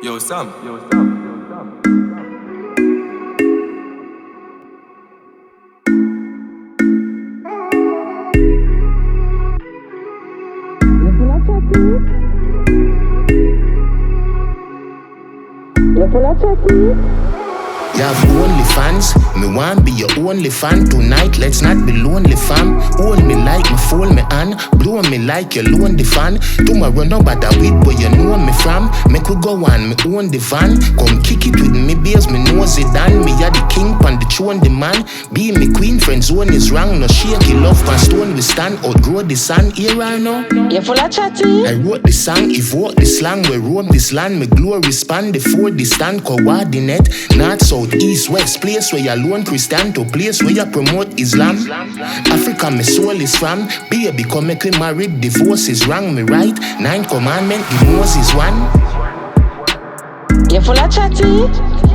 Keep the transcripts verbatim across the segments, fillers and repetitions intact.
Yo, Sam. Yo, Sam. You full of chatty. You have only fans, me want be your only fan. Tonight, let's not be lonely, fam. Hold me like me, fold me on. Blow me like you loan the fan. Tomorrow nobody with where you know me from. Make we go on, me own the van. Come kick it with me beers, me nose it down. Me a the king, pan the throne, the man. Be me queen, friend zone is wrong. No shaky love, pan stone we stand. Outgrow the sun, here I know. You full of chatty. I wrote the song, evoke the slang. We roam this land, me glory span. Before the stand, coordinate. North, south, east, west. Place where you alone Christian to place where you promote Islam. Africa, my soul is from. Baby, come make me married. Divorce is wrong, me right. Nine commandment, the Moses one. You full of chatty.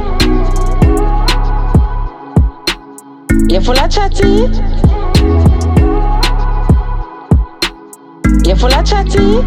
You full of chatty. You full of chatty.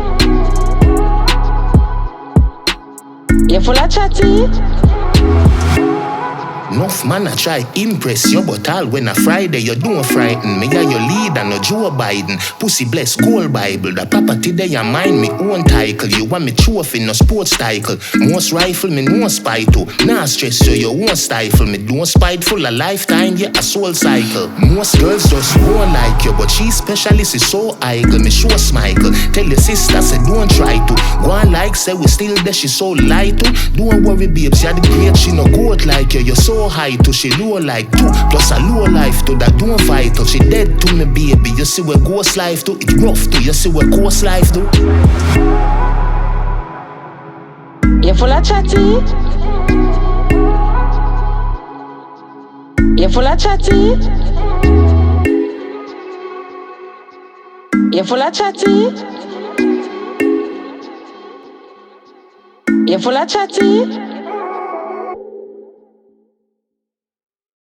You full of chatty. Enough man I try impress you, but all when a Friday you don't frighten me. Yeah, your leader, no Joe Biden. Pussy bless gold Bible. The property there you mind me own title. You want me trophy, no sports title. Most rifle me no spy to. Nah stress you, you won't stifle me. Don't spiteful a lifetime, yeah, a soul cycle. Most girls just won't like you, but she specialist is so idle. Me show Michael. Tell your sister, say don't try to. Go on like say we still there, she so light to. Don't worry babes, you're the great, she no goat like you. You're so high to she low like two. Plus a low life to that don't fight to. She dead to me baby. You see where ghost life do. It's rough to. You see where ghost life do. You full of chatty. You full of chatty. You full of chatty. You full of chatty.